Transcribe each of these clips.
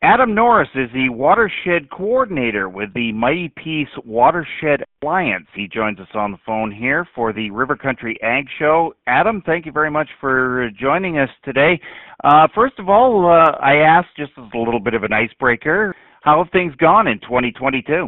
Adam Norris is the Watershed Coordinator with the Mighty Peace Watershed Alliance. He joins us on the phone here for the River Country Ag Show. Adam, thank you very much for joining us today. First of all, I asked just as a little bit of an icebreaker, how have things gone in 2022?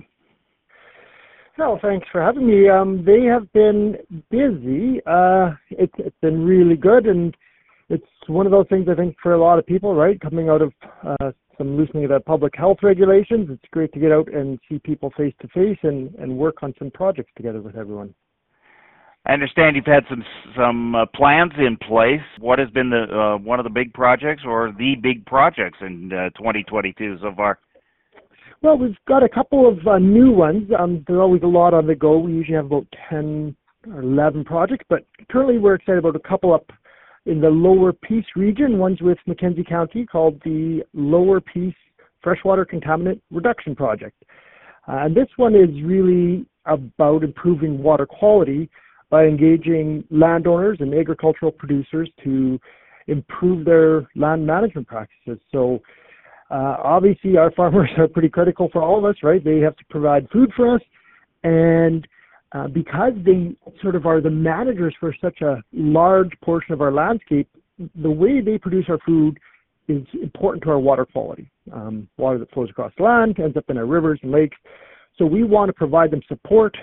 No, thanks for having me. They have been busy. It's been really good, and it's one of those things I think for a lot of people, right, coming out of some loosening of the public health regulations. It's great to get out and see people face to face and work on some projects together with everyone. I understand you've had some plans in place. What has been the one of the big projects or the big projects in 2022 so far? Well, we've got a couple of new ones. There's always a lot on the go. We usually have about 10 or 11 projects, but currently we're excited about a couple up in the Lower Peace region. One's with Mackenzie County called the Lower Peace Freshwater Contaminant Reduction Project. And this one is really about improving water quality by engaging landowners and agricultural producers to improve their land management practices. So obviously our farmers are pretty critical for all of us, right? They have to provide food for us, and because they sort of are the managers for such a large portion of our landscape, the way they produce our food is important to our water quality. Water that flows across the land ends up in our rivers and lakes. So we want to provide them support,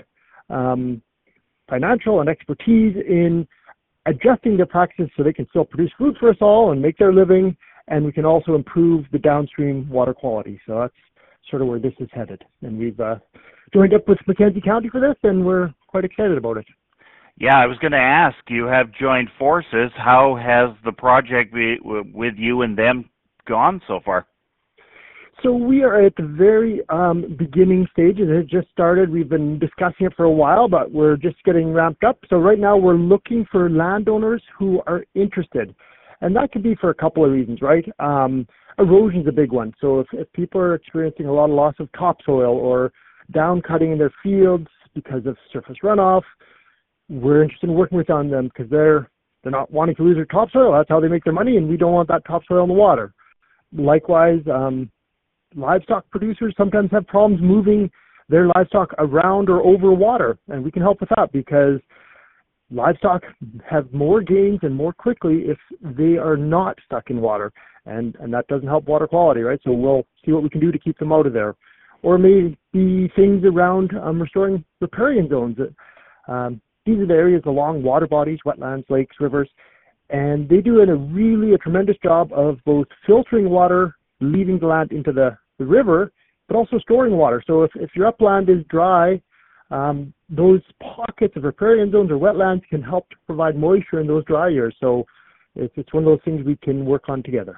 financial and expertise in adjusting their practices so they can still produce food for us all and make their living, and we can also improve the downstream water quality. So that's sort of where this is headed. And we've joined up with Mackenzie County for this, and we're quite excited about it. Yeah, I was going to ask, you have joined forces. How has the project with you and them gone so far? So we are at the very beginning stages. It just started. We've been discussing it for a while, but we're just getting ramped up. So right now we're looking for landowners who are interested. And that could be for a couple of reasons, right? Erosion is a big one. So if people are experiencing a lot of loss of topsoil or down cutting in their fields because of surface runoff, we're interested in working with them because they're not wanting to lose their topsoil. That's how they make their money, and we don't want that topsoil in the water. Likewise, livestock producers sometimes have problems moving their livestock around or over water, and we can help with that because livestock have more gains and more quickly if they are not stuck in water, and that doesn't help water quality, right? So we'll see what we can do to keep them out of there. Or maybe things around restoring riparian zones. These are the areas along water bodies, wetlands, lakes, rivers, and they do a tremendous job of both filtering water, leaving the land into the river, but also storing water. So if your upland is dry, those pockets of riparian zones or wetlands can help to provide moisture in those dry years. So it's one of those things we can work on together.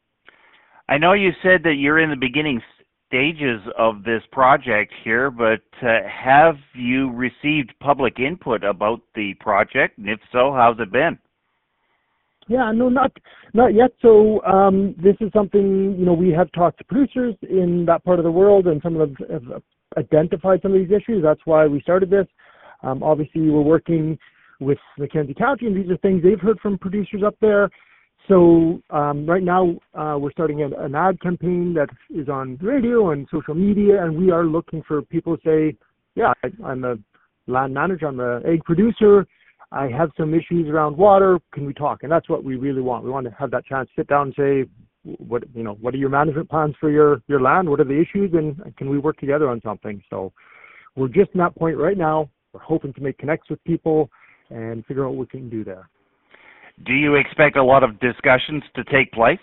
I know you said that you're in the beginning stages of this project here, but have you received public input about the project? And if so, how's it been? Yeah, no, not yet. So this is something, we have talked to producers in that part of the world, and some of them have identified some of these issues. That's why we started this. Obviously, we're working with Mackenzie County, and these are things they've heard from producers up there. So right now, we're starting an ad campaign that is on radio and social media, and we are looking for people to say, yeah, I'm a land manager, I'm an egg producer, I have some issues around water, can we talk? And that's what we really want. We want to have that chance to sit down and say, what are your management plans for your land? What are the issues, and can we work together on something? So we're just in that point right now. We're hoping to make connects with people and figure out what we can do there. Do you expect a lot of discussions to take place?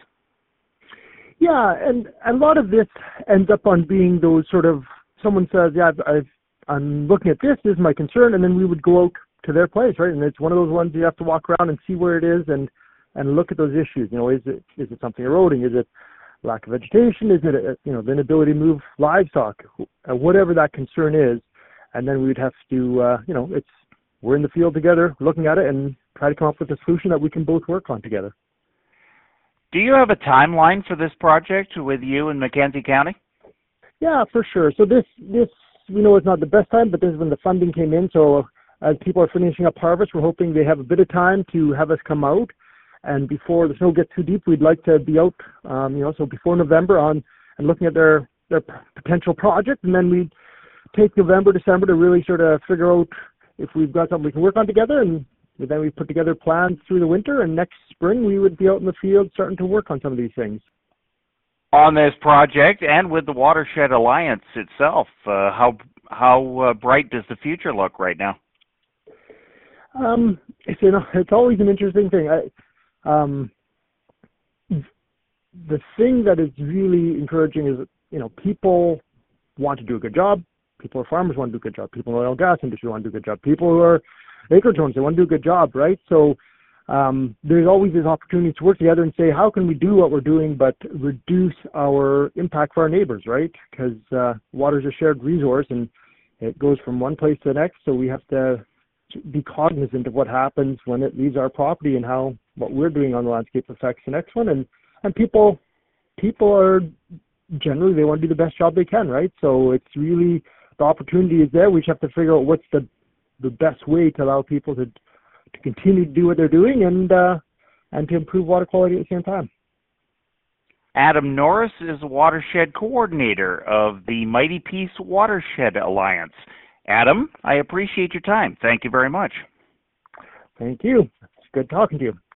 Yeah, and a lot of this ends up on being those sort of, someone says, yeah, I'm looking at this is my concern, and then we would go out to their place, right? And it's one of those ones you have to walk around and see where it is and look at those issues. Is it something eroding? Is it lack of vegetation? Is it the inability to move livestock? Whatever that concern is, and then we would have to we're in the field together looking at it and try to come up with a solution that we can both work on together. Do you have a timeline for this project with you in Mackenzie County? Yeah, for sure. So this we know it's not the best time, but this is when the funding came in. So as people are finishing up harvest, we're hoping they have a bit of time to have us come out. And before the snow gets too deep, we'd like to be out, so before November on and looking at their potential project, and then we take November, December to really sort of figure out if we've got something we can work on together, and then we put together plans through the winter, and next spring we would be out in the field starting to work on some of these things. On this project and with the Watershed Alliance itself, how bright does the future look right now? It's always an interesting thing. The thing that is really encouraging is, people want to do a good job. People who are farmers want to do a good job. People in the oil and gas industry want to do a good job. People who are acreage owners, they want to do a good job, right? So there's always this opportunity to work together and say, how can we do what we're doing but reduce our impact for our neighbors, right? Because water is a shared resource, and it goes from one place to the next, so we have to be cognizant of what happens when it leaves our property and how what we're doing on the landscape affects the next one. And people are generally, they want to do the best job they can, right? So it's really, the opportunity is there. We just have to figure out what's the best way to allow people to continue to do what they're doing and to improve water quality at the same time. Adam Norris is the watershed coordinator of the Mighty Peace Watershed Alliance. Adam, I appreciate your time. Thank you very much. Thank you. It's good talking to you.